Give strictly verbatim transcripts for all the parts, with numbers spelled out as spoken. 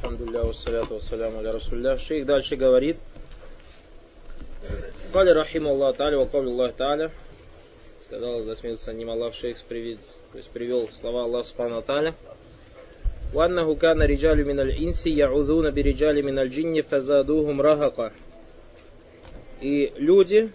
Алхамдулилля, вассаляту вассаляму аля расулилля. Шейх дальше говорит. Кали рахиму Аллах та'аля, ва кавли Аллах та'аля. Сказал, да смеется ним Аллах, шейх привел, то есть привел слова Аллаха субхану ва та'аля. وأنه كان رجال من الإنس يعوذون برجال من الجن فزادوهم رهقا. И люди,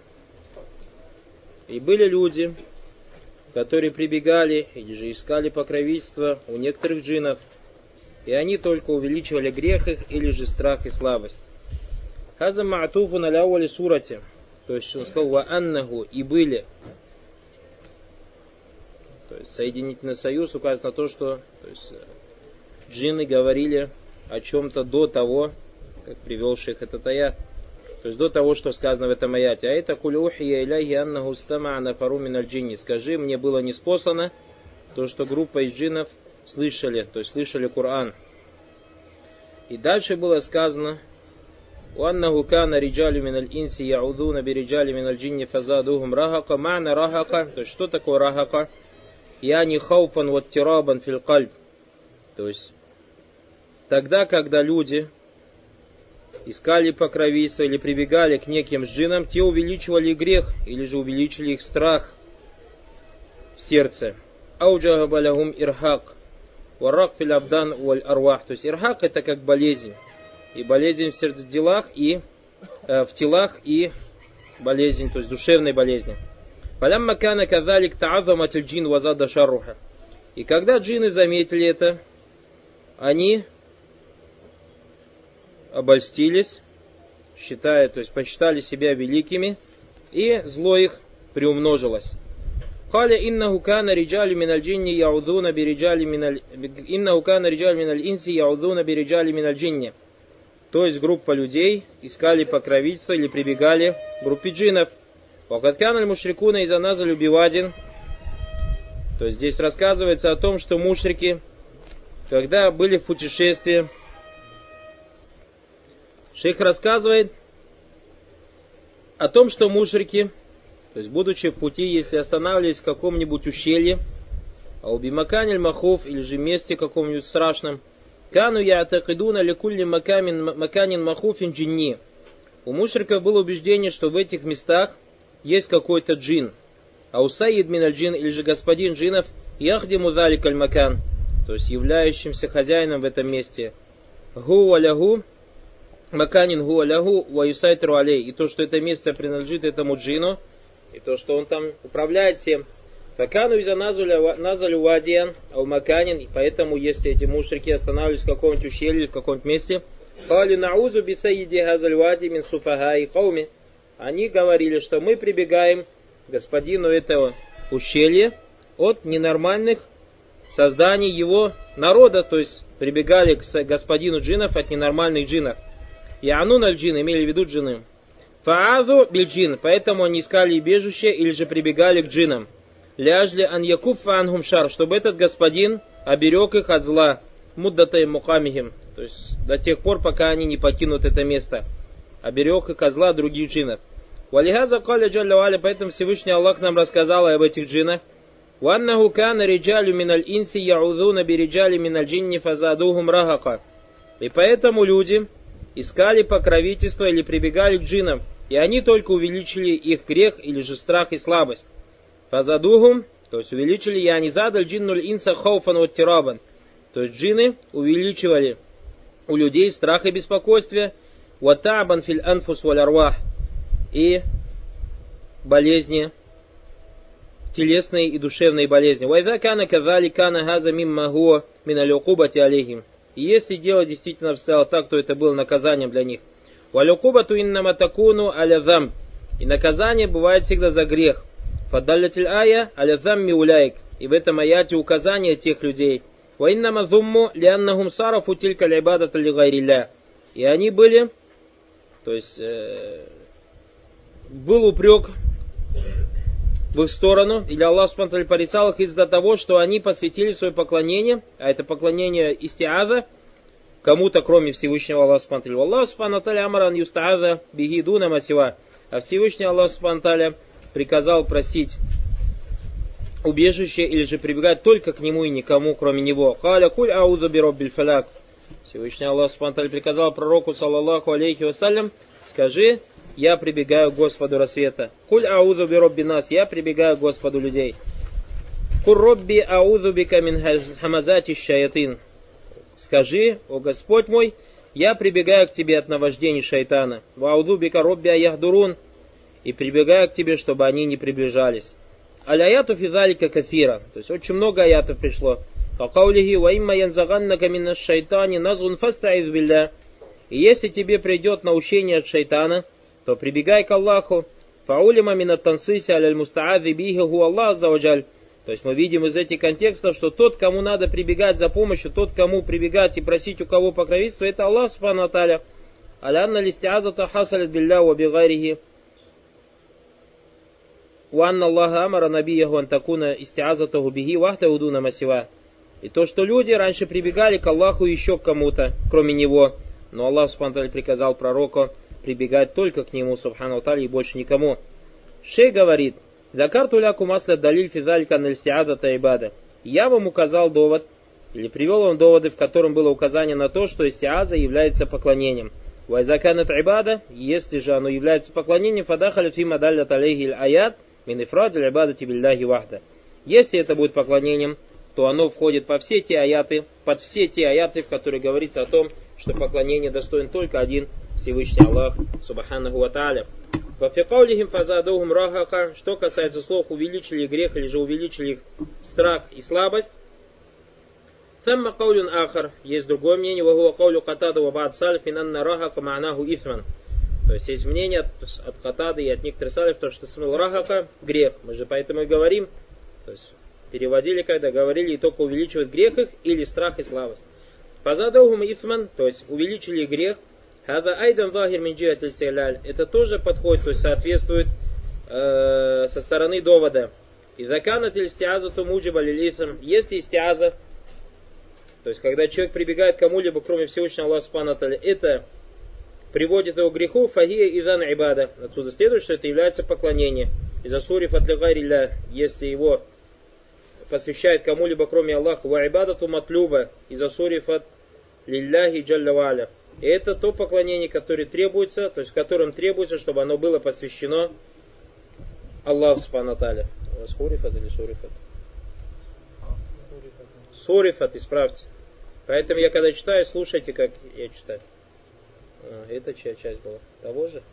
и были люди, которые прибегали или же искали покровительство у некоторых джиннов, и они только увеличивали грех их или же страх и слабость. Хаза ма'туфу на ляуали сурате, то есть он сказал ва аннаху, и были. То есть соединительный союз указывает на то, что то есть, джинны говорили о чем-то до того, как привел шейх этот аят. То есть до того, что сказано в этом аяте. А это кулюхия иляхи аннаху стама нафару миналь джинни. Скажи, мне было неспослано то, что группа из джиннов слышали, то есть слышали Коран. И дальше было сказано: «Уаннаху кана риджалю миналь инси яудуна бириджали миналь джинни фазадухум рахака». Ма'на рахака, то есть что такое рахака? Яни хауфан вот тирабан фил кальб. То есть тогда, когда люди искали покровительство или прибегали к неким джиннам, те увеличивали грех или же увеличили их страх в сердце. Ауджагабалягум ирхак. Варак фил абдан валь арвах. То есть ирхак это как болезнь. И болезнь в сердце делах и э, в телах и болезнь, то есть душевной болезни. Фалямма кана кадалик та'аззамат джин вазада шарруха. И когда джинны заметили это, они обольстились, считая, то есть посчитали себя великими, и зло их приумножилось. Каля иннаху кана риджалю миналь джинни яудуна бириджали миналь иннаху кана риджалю миналь инси яудуна бириджали миналь джинни. То есть группа людей искали покровительство или прибегали к группе джиннов. Вакад каналь мушрикуна из аназалю бивадин. То есть здесь рассказывается о том, что мушрики, когда были в путешествии, шейх рассказывает о том, что мушрики, то есть будучи в пути, если останавливались в каком-нибудь ущелье, а убимаканиль махов или же месте каком-нибудь страшном, кану я'такидуна ликулли маканин махуфин джинни. У мушриков было убеждение, что в этих местах есть какой-то джин. А у саид миналь джин или же господин джинов яхдиму заликаль макан, то есть являющимся хозяином в этом месте. Гу алягу маканин гу алягу ва юсайтру алей. И то, что это место принадлежит этому джину, и то, что он там управляет всем. Факану из-за назалю вадиан ау маканин. И поэтому, если эти мушрики останавливались в каком-нибудь ущелье, в каком-нибудь месте, кали наузу би сайиди газаль вади мин суфахаи кауми. Они говорили, что мы прибегаем к господину этого ущелья от ненормальных созданий его народа, то есть прибегали к господину джиннов от ненормальных джиннов. Яанун аль-джин, имели в виду джинны. Фааду биль-джин, поэтому они искали убежище или же прибегали к джиннам. Ляжли ан якуффа анхум шар, чтобы этот господин оберег их от зла. Муддатай мукамихим, то есть до тех пор, пока они не покинут это место. Оберег их от зла других джиннов. Валихаза каля джалля валя, поэтому Всевышний Аллах нам рассказал об этих джиннах. Ваннаху кана риджалю миналь инси яудуна бириджали миналь джинни фазадухум рахака. И поэтому люди искали покровительство или прибегали к джиннам, и они только увеличили их грех или же страх и слабость. Фазадухум, то есть увеличили яни задаль джиннуль инса хауфан вот тирабан. То есть джинны увеличивали у людей страх и беспокойство, ватабан фил анфус валь арвах, и болезни, телесные и душевные болезни. Вайда кана кавали кана газа мимма хуа миналь укубати алейхим. И если дело действительно обстояло так, то это было наказанием для них. Валь укубату иннама такуну аля зам. И наказание бывает всегда за грех. Фадаллятиль ая аля замми уляйк. И в этом аяте указание тех людей. Ва иннама зумму лианнахум сарафу тилька л'ибадата ли гайрилля. И они были, то есть э, был упрек в их сторону, или Аллах субхану ва тааля порицал их из-за того, что они посвятили свое поклонение, а это поклонение истиаза, кому-то кроме Всевышнего Аллаха субхану ва тааля. Аллах субхану ва тааля амаран юстааза биги дуна масива. А Всевышний Аллах субхану ва тааля приказал просить убежище или же прибегать только к нему и никому кроме него. Каля куль аузу би роббиль фаляк. Всевышний Аллах Субхану ва Тааля приказал пророку, саллаллаху алейхи вассалям, скажи, я прибегаю к Господу рассвета. Куль аузу би робби нас, я прибегаю к Господу людей. Куль робби аузу бика мин хамазати шаятин. Скажи, о Господь мой, я прибегаю к тебе от наваждений шайтана. Ва аузу бика робби аяхдурун. И прибегаю к тебе, чтобы они не приближались. Аль-аяту фи залика кафира. То есть очень много аятов пришло. Факаулихи ва имма янзаганнака минаш шайтани назгун фастаиз билля. И если тебе придет научение от шайтана, то прибегай к Аллаху. Фаулима минат тансиси аляль мустаази бихи ху Аллах аззаваджаль. То есть мы видим из этих контекстов, что тот, кому надо прибегать за помощью, тот, кому прибегать и просить у кого покровительства, это Аллах Субхану ва Тааля. Алянна листиазата хасалят билля ва бигайрихи. Уанна Аллаха амара набияху антакуна истиазатаху бихи вахтаудуна масива. И то, что люди раньше прибегали к Аллаху еще к кому-то, кроме Него. Но Аллах Субхану ва Тааля приказал пророку прибегать только к Нему, Субхану ва Тааля, и больше никому. Шейх говорит, «Закарту ляку масля далиль физалька нальстиазата ибада». Я вам указал довод, или привел вам доводы, в котором было указание на то, что истиаза является поклонением. Вайзаканат ибада, если же оно является поклонением, фадахаля фи мадаллят алейхи аят, мин ифрадиль ибадати билляхи вахда. Если это будет поклонением, то оно входит по все те аяты, под все те аяты, в которых говорится о том, что поклонение достоин только один Всевышний Аллах, Субханаху ва Тааля. Что касается слов увеличили грех или же увеличили их страх и слабость. Тамма каулюн ахар. Есть другое мнение. Вахуа каулю катада ва ба'д салиф инанна рахака ма'наху ифман. То есть есть мнение от, от Катады и от некоторых салиф, то что смысл рахака грех. Мы же поэтому и говорим, то есть переводили, когда говорили, и только увеличивать грех их или страх и слабость. Фазадахум ифман, то есть увеличили грех. Хада айдан захир мин джихат аль-истигляль. Это тоже подходит, то есть соответствует э, со стороны довода. Иза канат аль-истиазату муджиба лиль-ифм. Если истиаза, то есть когда человек прибегает к кому-либо, кроме Всевышнего Аллаха Субхану ва Тааля, это приводит его к греху, фахия идан ибада. Отсюда следует, что это является поклонение. Иза суриф от лигарилля, если его посвящает кому-либо, кроме Аллаха, ва ибадату матлюба, иза суриф от лилляхи джалля ва аля. И это то поклонение, которое требуется, то есть в котором требуется, чтобы оно было посвящено Аллаху Субхану ва Тааля. Сурифат или сурифат? Сурифат, исправьте. Поэтому я когда читаю, слушайте, как я читаю. А, это чья часть была? Того же?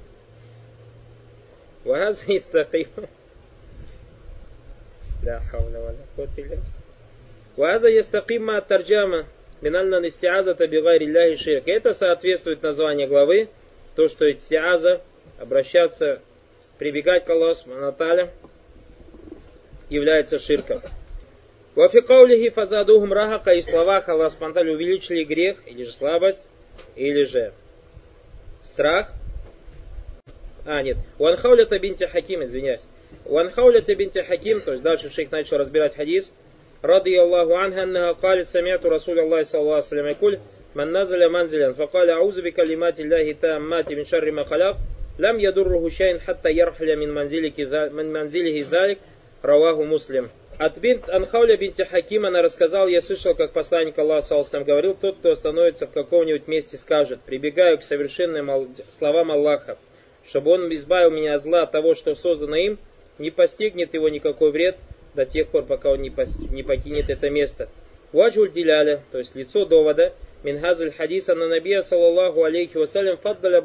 Ваза истаким. Ля хауля валя куввата илля билlah. Ваза истаким тарджама. Минальна истиазата бигайрилляхи ширк. Это соответствует названию главы. То, что истиаза, обращаться, прибегать к Аллаху Субхану ва Тааля, является ширком. Вафи каулихи фазадухум рахака, и в словах Аллаха Субхану ва Тааля увеличили грех, или же слабость, или же страх. А, нет. Уанхаулята бинти Хаким, извиняюсь. Уанхаулята бинти Хаким, то есть дальше шейх начал разбирать хадис. رضي الله عنها أنها قالت سمعت رسول الله صلى الله عليه وسلم يقول من نزل منزلا فقال أعوذ بكلمات الله التامات من شر ما خلق لم يضره شيء حتى يرحل من منزله من منزله ذلك رواه مسلم. От бинт Анхауля бинти Хаким она рассказала, я слышал, как посланник Аллаха саллаллаху алейхи ва саллям говорил, тот, кто остановится в каком-нибудь месте, скажет, прибегаю к совершенным словам Аллаха, чтобы он избавил меня от зла, от того, что создано им, не постигнет его никакой вред до тех пор, пока он не, пос... не покинет это место. Ваджуль диляля, то есть лицо довода, минхазаль хадиса на набия саллаллаху алейхи вассалям фаддаля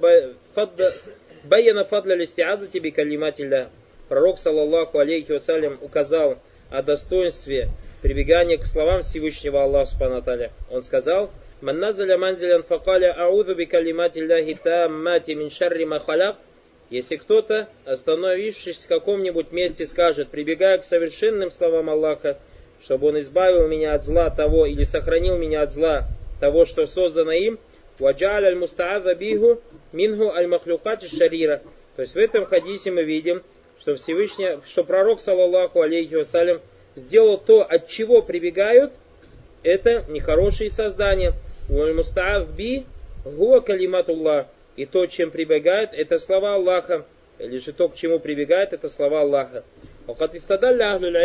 баяна фадля листиаза тебе калиматилля. Пророк саллаллаху алейхи вассалям указал о достоинстве прибегания к словам Всевышнего Аллаха Субхану ва Тааля. Он сказал, ман назаля манзилян факаля аузу би калиматилляхи таммати мин шарри ма халак. Если кто-то, остановившись в каком-нибудь месте, скажет, прибегая к совершенным словам Аллаха, чтобы он избавил меня от зла того, или сохранил меня от зла того, что создано им, ваджаль аль-мустааза биху минху аль-махлюкати шарира. То есть в этом хадисе мы видим, что Всевышний, что пророк, саллаллаху алейхи вассалям, сделал то, от чего прибегают, это нехорошие создания. Аль-мустааз би гуа калиматуллах. И то, чем прибегает, это слова Аллаха. Или же то, к чему прибегает, это слова Аллаха.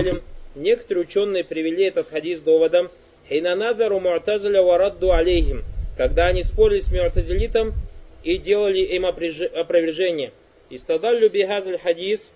Некоторые ученые привели этот хадис доводом. Хейнаназару му'тазиля варадду алейхим. когда они спорили с му'тазилитом и делали им опровержение. Истадаллю бихазаль хадис,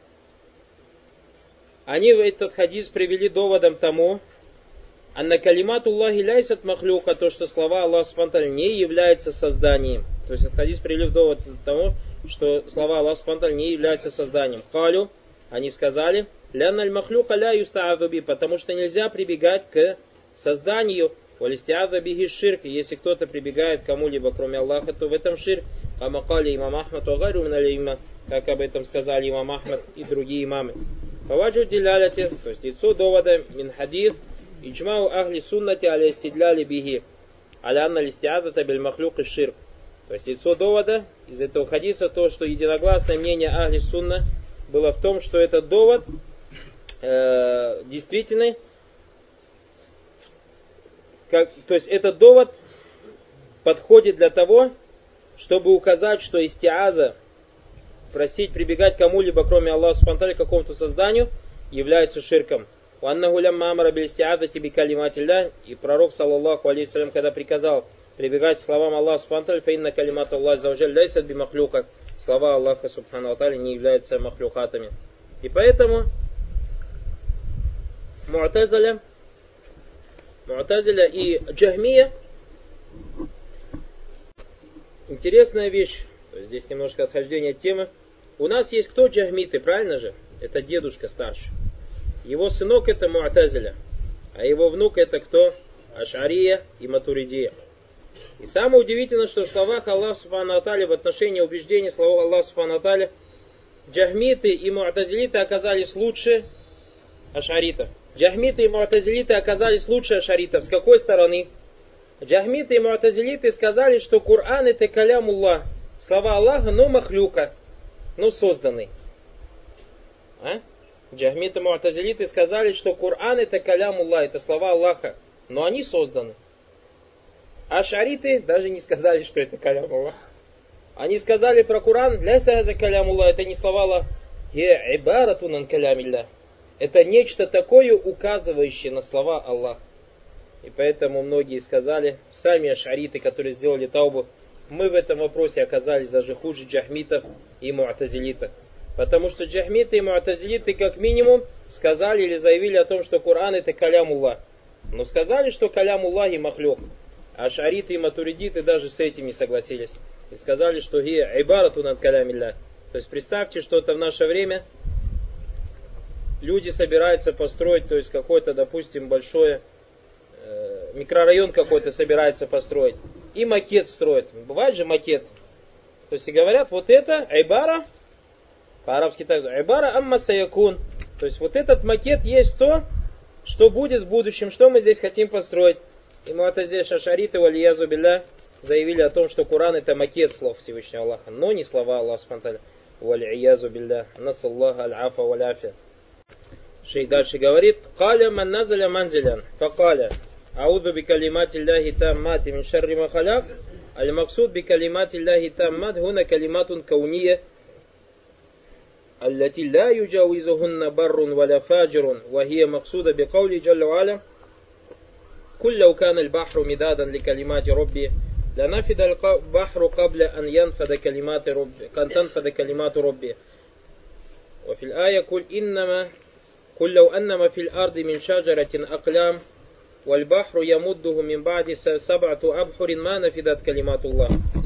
они этот хадис привели доводом тому, анна калиматуллахи ляйсат махлюка, то, что слова Аллаха субхану не являются созданием. То есть этот хадис привели в довод тому, что слова Аллаха субхану не являются созданием. Калю, они сказали, ляналь махлюка ля юста'адуби, потому что нельзя прибегать к созданию, валисти'адубихи ширк, если кто-то прибегает к кому-либо, кроме Аллаха, то в этом ширк. Амакали имам Ахмад, как об этом сказали имам Ахмад и другие имамы. Фаваджу диляляти, то есть лицо довода, мин хадис, иджмау ахли суннати аля истидляли биги, аля анна листиадата биль махлюк и ширк. То есть лицо довода из этого хадиса то, что единогласное мнение ахли сунна было в том, что этот довод э, действительный, как, то есть этот довод подходит для того, чтобы указать, что истиаза, просить, прибегать к кому-либо, кроме Аллаха субхану ва тааля, к какому-то созданию, является ширком. И пророк, саллаллаху алейхи салям, когда приказал прибегать к словам Аллаха субхану ва тааля, фаинна калимат Аллах заужаль ляйсат би махлюка, слова Аллаха субхану ва тааля не являются махлюкатами. И поэтому Му'тазиля, Му'тазиля и Джахмия, интересная вещь, то есть здесь немножко отхождение от темы. У нас есть кто джахмиты, правильно же? Это дедушка старший. Его сынок это Му'тазиля, а его внук это кто? Аш'ария и Матуридия. И самое удивительное, что в словах Аллаха субхану ва тааля, в отношении убеждений слова Аллаха субхану ва тааля, джахмиты и му'тазилиты оказались лучше аш'аритов. Джахмиты и му'тазилиты оказались лучше аш'аритов. С какой стороны? Джахмиты и му'тазилиты сказали, что Коран это калямуллах, слова Аллаха, но махлюка, но созданный. А? Джахмиты и му'тазилиты сказали, что Коран это калямуллах, это слова Аллаха, но они созданы. А аш'ариты даже не сказали, что это калямуллах. Они сказали про Коран, ляйса газа калямуллах, это не слова Аллаха, е ибаратун ан калямилля. Это нечто такое, указывающее на слова Аллаха. И поэтому многие сказали, сами аш'ариты, которые сделали таубу, мы в этом вопросе оказались даже хуже джахмитов и му'тазилитов. Потому что джахмиты и му'тазилиты как минимум сказали или заявили о том, что Коран это калямуллах. Но сказали, что калямуллах и махлюк. А аш'ариты и матуридиты даже с этим не согласились. И сказали, что гия ибаратун ан калямилля. То есть представьте, что это в наше время люди собираются построить, то есть какой-то, допустим, большой микрорайон какой-то собирается построить. И макет строит. Бывает же макет. То есть и говорят, вот это айбара, по-арабски так, айбара амма саякун. То есть вот этот макет есть то, что будет в будущем, что мы здесь хотим построить. И му'тазили аш'ариты валиязу билля заявили о том, что Коран это макет слов Всевышнего Аллаха, но не слова Аллаха субхану ва тааля. Валиязу билля. Насаллаха аль-афа валяфия. Шейх дальше говорит, «Каля ман назаля манзилян, факаля, ауду би калимати Аллахи таммати мин шарри ма халяк, аль-максуд би калимати Аллахи таммат, хуна калиматун кауния, аллати ла юджауизухунна баррун валя фаджирун, вахия максуда би каули джалла ва'аля, кулляу кан аль-бахру мидадан ли калимати Робби, لنفد البحر قبل أن ينفد كلمات ربي كان تنفد كلمات ربي وفي الآية قل إنما قل لو أنما في الأرض من شجرة أقلام والبحر يمده من بعد سبعة أبحر ما نفدت كلمات الله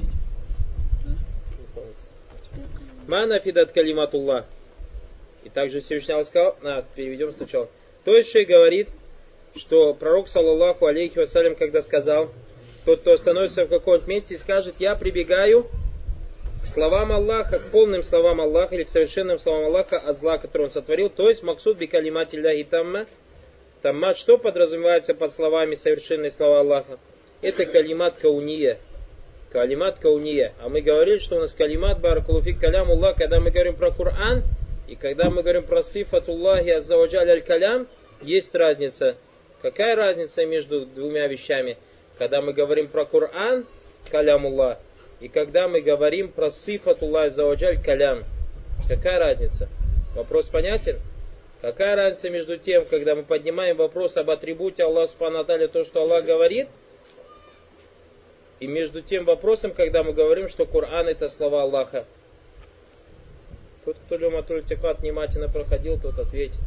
ما نفدت كلمات الله. И также Всевышний Аллах сказал, на, переведем сначала. То есть шейх говорит, что пророк, саллаллаху алейхи вассалям, когда сказал, тот, кто остановится в каком-то месте и скажет, я прибегаю к словам Аллаха, к полным словам Аллаха или к совершенным словам Аллаха от зла, который он сотворил, то есть максуд би калимати Аллахи тамма. Таммат, что подразумевается под словами совершенные слова Аллаха? Это калимат кауния. Калимат кауния. А мы говорили, что у нас калимат баракулуфик калям Аллах, когда мы говорим про Коран, и когда мы говорим про сифатуллахи аззаваджаль аль-калям, есть разница. Какая разница между двумя вещами? Когда мы говорим про Коран, калямуллах, и когда мы говорим про сифатуллах аззаваджаль калям. Какая разница? Вопрос понятен? Какая разница между тем, когда мы поднимаем вопрос об атрибуте Аллаха субхану ва тааля, то, что Аллах говорит, и между тем вопросом, когда мы говорим, что Коран это слова Аллаха. Тот, кто Люматуль Тикат внимательно проходил, тот ответит.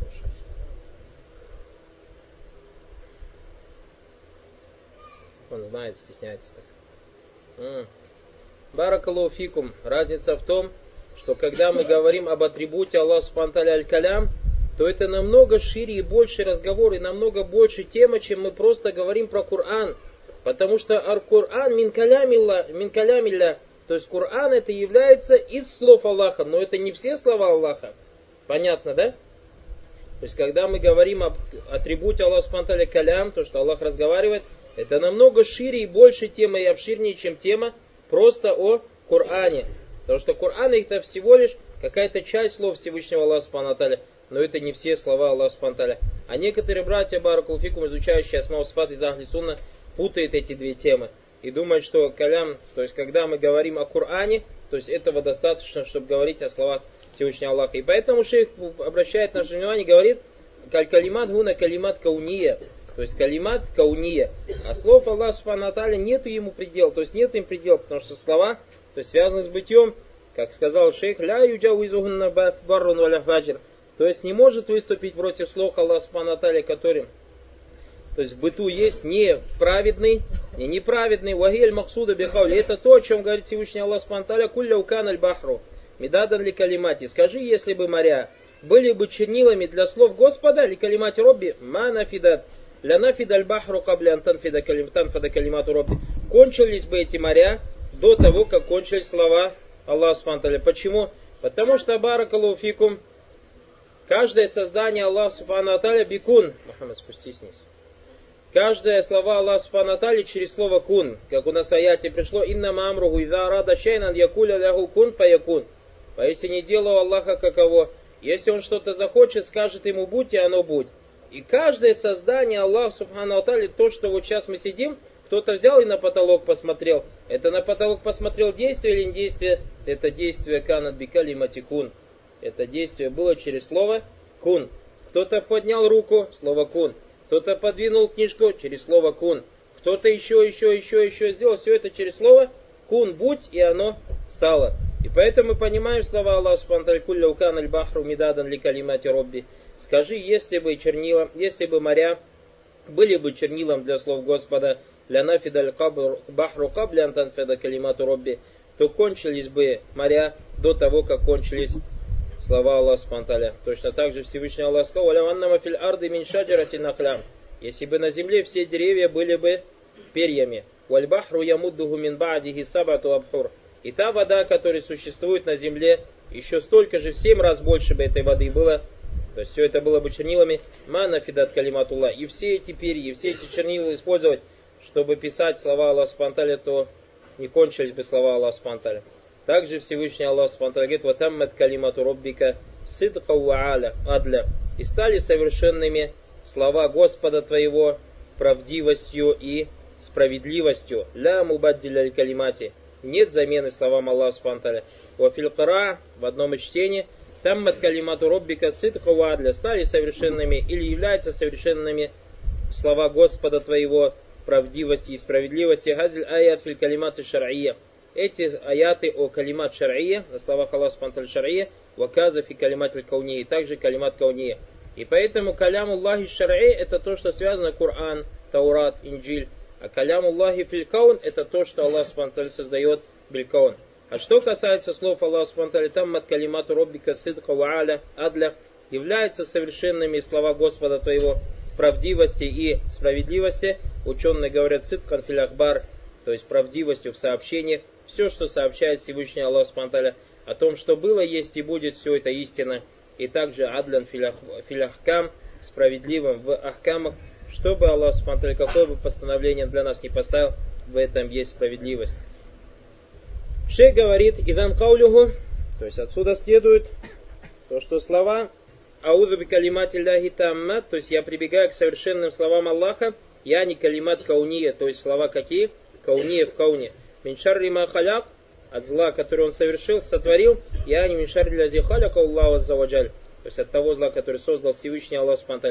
Он знает, стесняется. Баракаллаху фикум. Разница в том, что когда мы говорим об атрибуте Аллаха Субхану ва Тааля аль-Калям, то это намного шире и больше разговор, и намного больше тема, чем мы просто говорим про Коран. Потому что Ар-Коран мин калямилля, то есть Коран это является из слов Аллаха, но это не все слова Аллаха. Понятно, да? То есть когда мы говорим об атрибуте Аллаха Субхану ва Тааля калям, то, что Аллах разговаривает, это намного шире и больше тема и обширнее, чем тема просто о Коране. Потому что Коран это всего лишь какая-то часть слов Всевышнего Аллаха Субхану ва Тааля, но это не все слова Аллаха Субхану ва Тааля. А некоторые братья, баракаллаху фикум, изучающие асма ва сифат из Ахли Сунна, путают эти две темы и думают, что калям, то есть когда мы говорим о Коране, то есть этого достаточно, чтобы говорить о словах Всевышнего Аллаха. И поэтому шейх обращает наше внимание и говорит, калимат гуна калимат кауния, то есть калимат кауния. А слов Аллаха Субхану ва Тааля нету ему предела, то есть нет им предела, потому что слова, то есть связаны с бытием, как сказал шейх, ля юджауизухунна баррун валя фаджр, то есть не может выступить против слов Аллаха Субхану ва Тааля, которым, то есть в быту есть неправедный, не неправедный, вахиль максуда бихаули. Это то, о чем говорит Всевышний Аллах Субхану ва Тааля, кулля укан аль-бахру, медадан ли калимати. Скажи, если бы моря были бы чернилами для слов Господа, ли калимати робби, ма нафидат, ля нафид аль-бахру кабля антанфида калимату робби. Кончились бы эти моря до того, как кончились слова Аллаха Субхану ва Тааля. Почему? Потому что, баракаллаху фикум, каждое создание Аллаха Субхану ва Тааля бикун. Мухаммад, спустись вниз. Каждое слова Аллаха Субхану ва Тааля через слово кун. Как у нас в аяте пришло, инна маамруху иза арада шайнан якуля ляху кун фаякун. Поистине дело у Аллаха каково. Если он что-то захочет, скажет ему будь, и оно будь. И каждое создание Аллаха Субхану ва Тааля, то, что вот сейчас мы сидим, кто-то взял и на потолок посмотрел. Это на потолок посмотрел действие или не действие? Это действие канат бикалимати кун. Это действие было через слово кун. Кто-то поднял руку, слово кун. Кто-то подвинул книжку через слово кун. Кто-то еще, еще, еще, еще сделал. Все это через слово кун, будь, и оно стало. И поэтому мы понимаем слова Аллаха Субхану ва Тааля, кулля укан аль-бахру мидадан ли калимати робби. Скажи, если бы чернила, если бы моря были бы чернилом для слов Господа, ля нафид аль-бахру кабля антанфеда калимату робби, то кончились бы моря до того, как кончились слова Аллаха Субхану ва Тааля. Точно так же Всевышний Аллах сказал, если бы на земле все деревья были бы перьями, и та вода, которая существует на земле, еще столько же, в семь раз больше бы этой воды было, то есть все это было бы чернилами, мана фидат калиматуллах. И все эти перья, все эти чернила использовать, чтобы писать слова Аллаха Субхану ва Тааля, то не кончились бы слова Аллаха Субхану ва Тааля. Также Всевышний Аллах Субхану ва Тааля говорит, «Ватаммат калимату роббика сидка ва адля». И стали совершенными слова Господа твоего правдивостью и справедливостью. «Ля мубаддиля аль калимати». Нет замены словам Аллаха Субхану ва Тааля. «Ва фил кара» в одном из чтений «Таммат калимату роббика сидка ва адля». Стали совершенными или являются совершенными слова Господа твоего правдивости и справедливости. «Газиль аят фил калиматы шар'ия». Эти аяты о калимат шар'ия, на словах Аллаха Субхану ва Тааля шар'ия, ваказа фи калимат аль-кауния, и также калимат кауния. И поэтому калям Аллахи шар'ия это то, что связано Коран, Таурат, Инджиль. А калям Аллахи фил каун это то, что Аллах Субхану ва Тааля создает биль-каун. А что касается слов Аллаха Субхану ва Тааля, таммат калимату роббика сидка ва адля, являются совершенными слова Господа твоего в правдивости и справедливости. Ученые говорят сидкан фил ахбар, то есть правдивостью в сообщениях. Все, что сообщает Всевышний Аллах Субхану ва Тааля о том, что было, есть и будет, все это истина. И также адлян фил ахкам, справедливым в ахкамах, чтобы Аллах Субхану ва Тааля какое бы постановление для нас не поставил, в этом есть справедливость. Шейх говорит, идан каулюху, то есть отсюда следует то, что слова аузу би калимати ляхи тамма, то есть я прибегаю к совершенным словам Аллаха, я не калимат кауния, то есть слова какие? Кауния в кауне. Миншарри ма халяк, от зла, который он совершил, сотворил, я не миншарри лязи халяка Аллаху аззаваджаль, то есть от того зла, который создал Всевышний Аллах Субхану ва Тааля.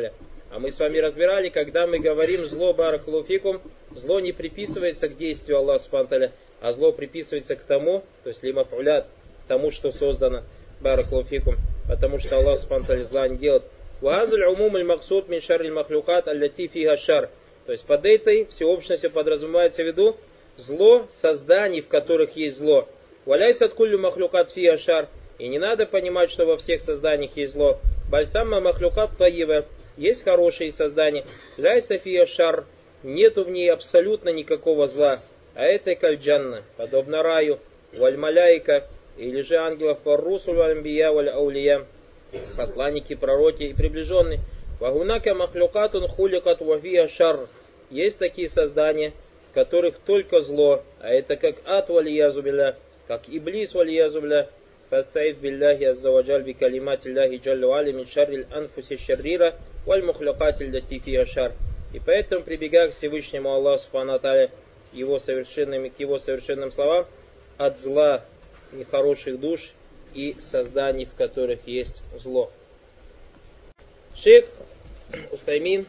А мы с вами разбирали, когда мы говорим зло баракалуфикум, зло не приписывается к действию Аллаха субхану ва тааля, а зло приписывается к тому, то есть лимафулят, тому, что создано баракалуфикум, потому что Аллах субхану ва тааля зла не делает. Вахазуль умум аль максуд мин шарриль махлюкат аллати фиха шар. То есть под этой всеобщностью подразумевается в виду зло созданий, в которых есть зло. Валяйсат куллю махлюкат фиха шар. И не надо понимать, что во всех созданиях есть зло. Бальтамма махлюкат таива. Есть хорошие создания. Ляйса фиха шар. Нету в ней абсолютно никакого зла. А это кальджанна, подобно раю, валь-маляйка, или же ангелов, вар-русуль валь-амбия валь-аулия, посланники, пророки и приближенные. Вагунака махлюкатун хуликат вафия шар. Есть такие создания, в которых только зло, а это как ад валиязубилля, как иблис валиязубилля. Фастаид билляхи аззаваджаль би калимати лляхи джаллю али мин шарриль анфуси шаррира валь мухлюкатиль лати фиха шар. И поэтому, прибегая к Всевышнему Аллаху субхану ва тааля, его совершенным, к его совершенным словам, от зла нехороших душ и созданий, в которых есть зло. Шейх Устаймин,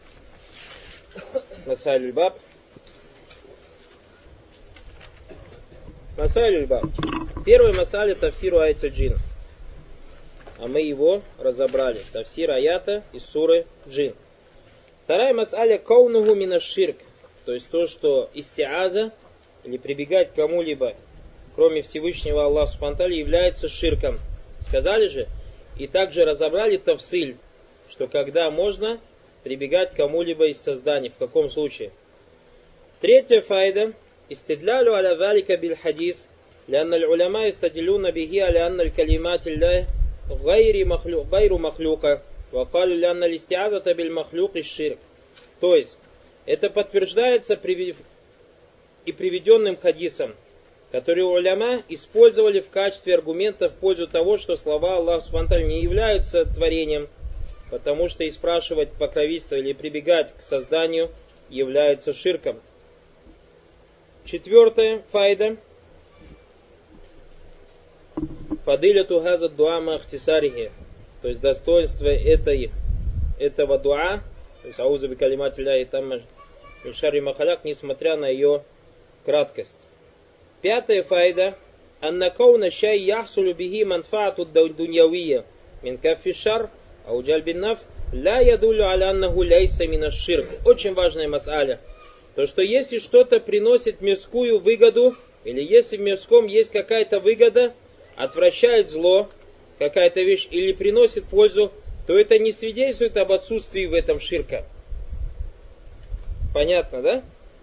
Масайль Баб. Масайль Баб. Первый масаль это тафсиру аята джин. А мы его разобрали. Тафсир аята из суры джин. Вторая масаля каунуху мина ширк. То есть то, что истиаза или прибегать к кому-либо, кроме Всевышнего Аллаха субхану ва тааля, является ширком. Сказали же. И также разобрали тафсиль, что когда можно прибегать к кому-либо из созданий, в каком случае. Третья файда. Истидлялю аля валика биль хадис, лянна аль-уляма истадилюна бихи аля анна аль-калимат илля гайру махлюка, вакалю лянна аль-истиазата биль махлюк и ширк. То есть, это подтверждается и приведенным хадисом, которые уляма использовали в качестве аргумента в пользу того, что слова Аллаха субхану ва тааля не являются творением, потому что и спрашивать покровительство или прибегать к созданию является ширком. Четвертая файда. Фадиляту газа дуа махтисарихи. То есть достоинство этой, этого дуа, то есть аузу би калимати лляхи тамма мин шарри ма халяк, несмотря на ее краткость. Пятая файда. Анна кауна шай яхсулю бихи манфаату дуньявия мин каффи шар ау джальбин наф ля ядулю аля аннаху ляйса мина ширк. Очень важная мас'аля. То, что если что-то приносит мирскую выгоду, или если в мирском есть какая-то выгода, отвращает зло, какая-то вещь, или приносит пользу, то это не свидетельствует об отсутствии в этом ширка. Понятно, да?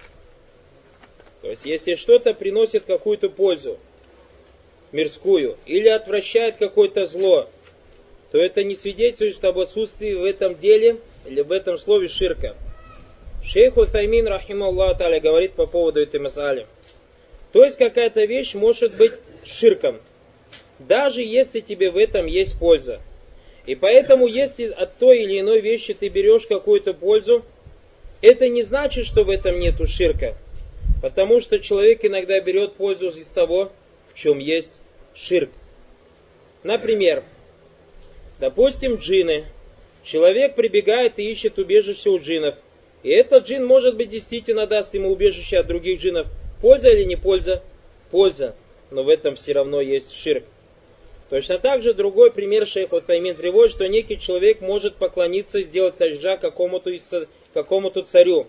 То есть, если что-то приносит какую-то пользу мирскую, или отвращает какое-то зло, то это не свидетельствует об отсутствии в этом деле, или в этом слове ширка. Шейх Утаймин, рахимахуллаху тааля, говорит по поводу этой мас'али. То есть какая-то вещь может быть ширком, даже если тебе в этом есть польза. И поэтому, если от той или иной вещи ты берешь какую-то пользу, это не значит, что в этом нету ширка. Потому что человек иногда берет пользу из того, в чем есть ширк. Например, допустим, джинны. Человек прибегает и ищет убежище у джиннов. И этот джин, может быть, действительно даст ему убежище от других джиннов. Польза или не польза? Польза. Но в этом все равно есть ширк. Точно так же другой пример шейх Утаймин приводит, что некий человек может поклониться и сделать саджда какому-то, какому-то царю.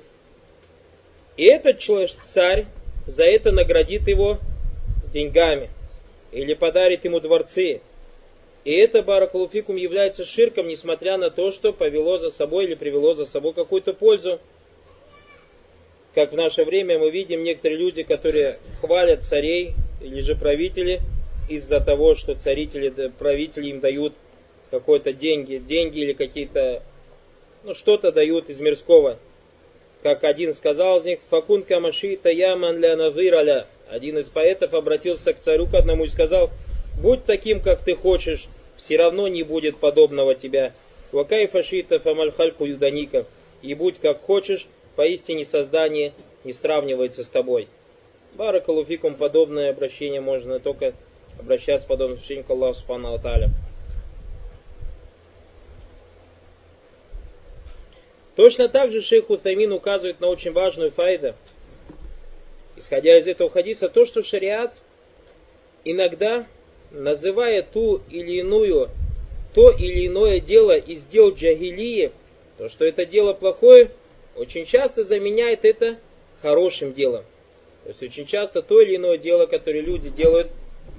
И этот человек, царь, за это наградит его деньгами. Или подарит ему дворцы. И это, баракалуфикум, является ширком, несмотря на то, что повело за собой или привело за собой какую-то пользу. Как в наше время мы видим некоторые люди, которые хвалят царей или же правителей из-за того, что царители, правители им дают какие-то деньги, деньги или какие-то, ну что-то дают из мирского. Как один сказал из них, «Факун камаши таяман ля назираля». Один из поэтов обратился к царю к одному и сказал, «Будь таким, как ты хочешь, все равно не будет подобного тебя. Вакай фашита фамальхальку юданика. И будь как хочешь, поистине создание не сравнивается с тобой». Баракалуфикум, подобное обращение можно только обращаться подобно обращению к Аллаху субхану ва тааля. Точно так же шейх Утаймин указывает на очень важную файду, исходя из этого хадиса, то, что шариат иногда, называя ту или иную, то или иное дело из дел джагилии, то, что это дело плохое, очень часто заменяет это хорошим делом. То есть очень часто то или иное дело, которое люди делают,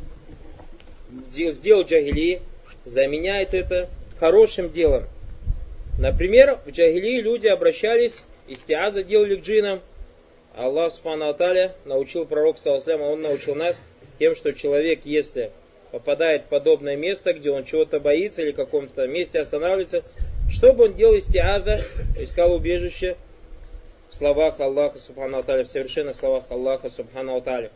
сделал джагилии, заменяет это хорошим делом. Например, в джагилии люди обращались, истиаза делали к джиннам. Аллах Субхану Аталя научил пророка, саллаллаху алейхи ва саллям, он научил нас тем, что человек, если попадает в подобное место, где он чего-то боится или в каком-то месте останавливается, чтобы он делал истиаза, искал убежище в словах Аллаха Субхану Аталя, в совершенных словах Аллаха Субхану Аталя.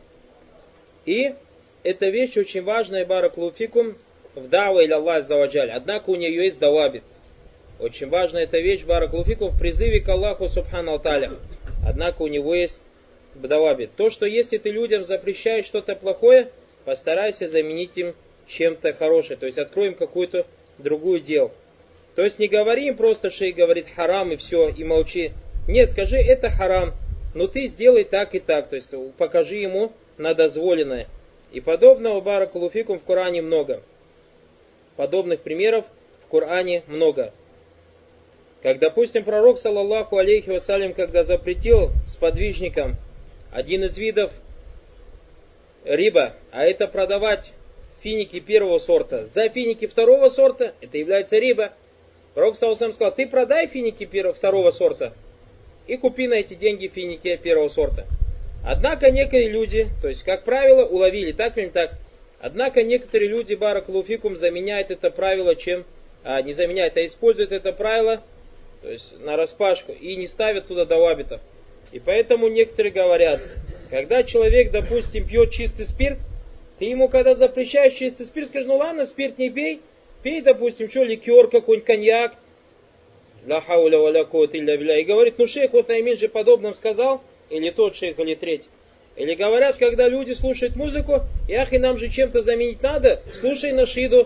И эта вещь очень важная, баракаллаху фикум, в дава или Аллах аззаваджаль. Однако у нее есть давабит. Очень важная эта вещь, баракаллаху фикум, в призыве к Аллаху Субхану Аталя. Однако у него есть давабит. То, что если ты людям запрещаешь что-то плохое, постарайся заменить им чем-то хорошее. То есть откроем какую-то другую дело. То есть не говори им просто, шейх говорит харам и все, и молчи. Нет, скажи, это харам, но ты сделай так и так. То есть покажи ему на дозволенное. И подобного, баракаллаху фикум, в Коране много. Подобных примеров в Коране много. Как, допустим, пророк, саллаллаху алейхи вассалям, когда запретил сподвижникам один из видов риба, а это продавать финики первого сорта за финики второго сорта, это является риба. Пророк, саллаллаху алейхи вассалям, сказал, ты продай финики первого, второго сорта и купи на эти деньги финики первого сорта. Однако некоторые люди, то есть, как правило, уловили, так или не так, однако некоторые люди, баракаллаху фикум, заменяют это правило чем, а, не заменяют, а используют это правило, то есть на распашку, и не ставят туда давабитов. И поэтому некоторые говорят, когда человек, допустим, пьет чистый спирт, ты ему когда запрещаешь чистый спирт, скажешь, ну ладно, спирт не пей, пей, допустим, что, ликер какой-нибудь, коньяк, ла хауля ва ля куввата илля билля. И говорит, ну шейх Утаймин же подобным сказал, или тот шейх, или третий. Или говорят, когда люди слушают музыку, ях, и нам же чем-то заменить надо, слушай нашиду.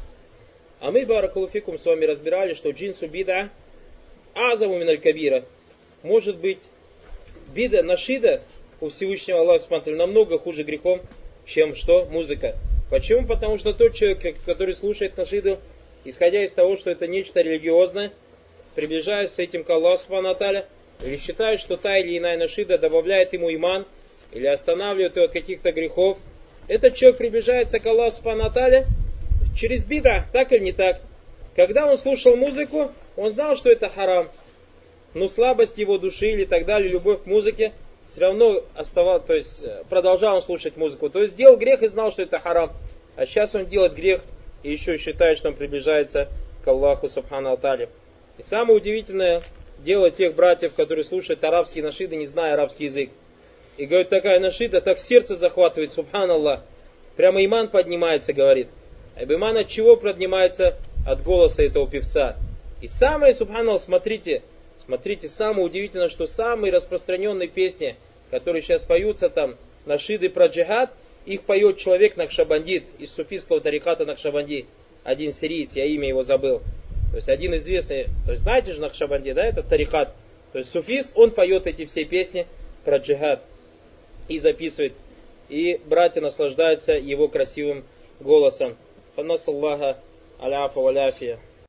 А мы, баракаллаху фикум, с вами разбирали, что джинсу бида азаму миналь кабира. Может быть, бида, нашида у Всевышнего Аллаха субхану ва тааля намного хуже грехом, чем что? Музыка. Почему? Потому что тот человек, который слушает нашиду, исходя из того, что это нечто религиозное, приближаясь с этим к Аллаху субхану ва тааля, или считает, что та или иная нашида добавляет ему иман, или останавливает его от каких-то грехов, этот человек приближается к Аллаху субхану ва тааля через бида, так или не так. Когда он слушал музыку, он знал, что это харам. Но слабость его души или так далее, любовь к музыке, все равно оставал, то есть продолжал он слушать музыку. То есть сделал грех и знал, что это харам. А сейчас он делает грех и еще считает, что он приближается к Аллаху субхану ва тааля. И самое удивительное дело тех братьев, которые слушают арабские нашиды, не зная арабский язык. И говорит, такая нашида, так сердце захватывает, субханаллах. Прямо иман поднимается, говорит. А иман от чего поднимается? От голоса этого певца. И самое, субханаллах, смотрите, смотрите, самое удивительное, что самые распространенные песни, которые сейчас поются там, нашиды про джихад, их поет человек Накшабандит, из суфийского тариката Накшабанди. Один сириец, я имя его забыл. То есть один известный, то есть знаете же Накшабанди, да, это тарикат. То есть суфист, он поет эти все песни про джихад и записывает. И братья наслаждаются его красивым голосом. Фанасаллаха аляфа валяфия.